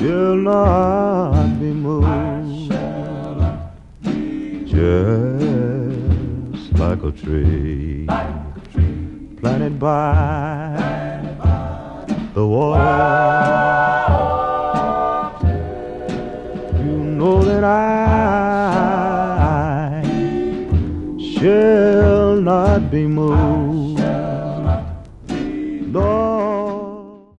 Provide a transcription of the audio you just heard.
shall not be moved, just like a tree planted by the water. You know that I shall not be moved,